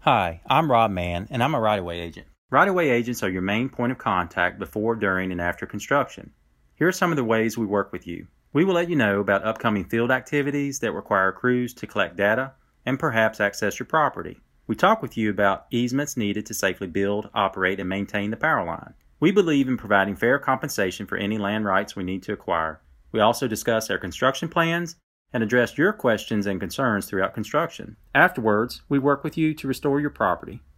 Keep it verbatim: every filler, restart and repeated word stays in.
Hi, I'm Rob Mann, and I'm a right-of-way agent. Right-of-way agents are your main point of contact before, during, and after construction. Here are some of the ways we work with you. We will let you know about upcoming field activities that require crews to collect data and perhaps access your property. We talk with you about easements needed to safely build, operate, and maintain the power line. We believe in providing fair compensation for any land rights we need to acquire. We also discuss our construction plans and address your questions and concerns throughout construction. Afterwards, we work with you to restore your property.